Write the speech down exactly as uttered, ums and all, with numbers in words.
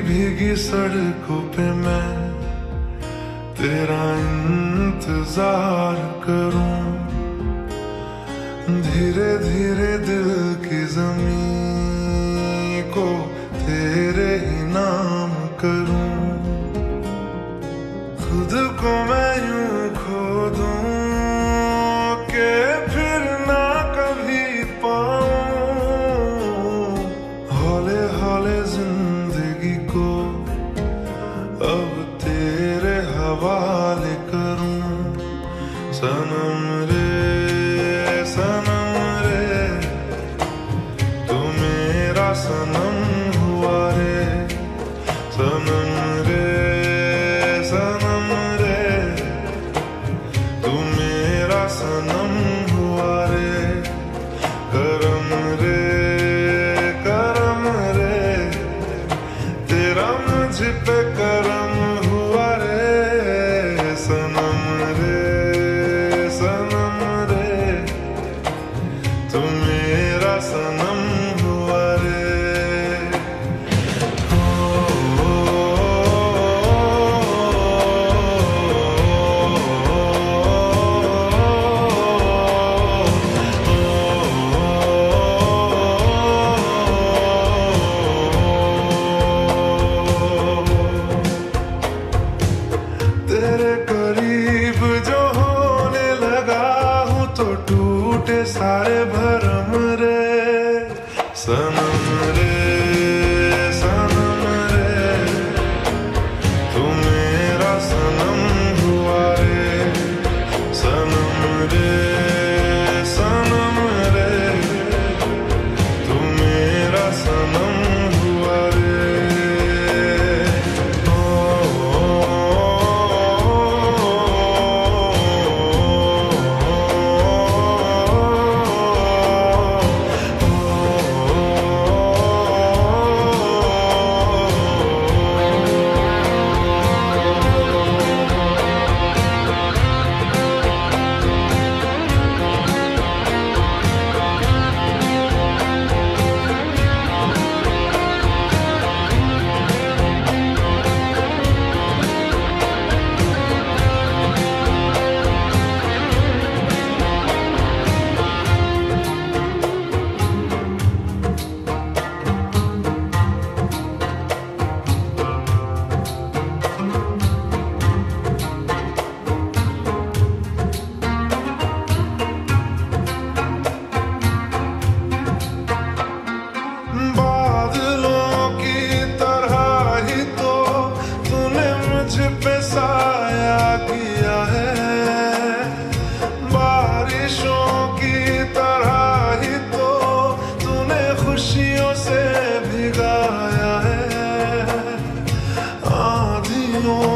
भीगी सड़कों पे मैं तेरा इंतजार करूं, धीरे धीरे दिल की जमीन को तेरे ही नाम करूं। खुद को मैं यूं खो दूं कि फिर ना कभी पाऊं, हौले हौले जिंदगी को अब तेरे हवाले करूं। सनम रे सनम रे तू मेरा सनम हुआ रे, सनम रे सनम रे तू मेरा सनम हुआ रे। करम रे करम रे तेरा मुझ पे करम हुआ रे, सनम रे सनम रे तू मेरा सनम हुआ रे। ओ, ओ, तेरे करीब जो होने लगा हूँ तो टूटे सारे भरम रे, सनम रे सनम रे तू मेरा सनम हुआ रे, सनम रे सनम रे तू मेरा सनम हुआ रे। ओ, ओ, बादलों की तरह ही तो तूने मुझ पे साया किया है, बारिशों की तरह ही तो तूने खुशियों से भिगाया है। आंधियों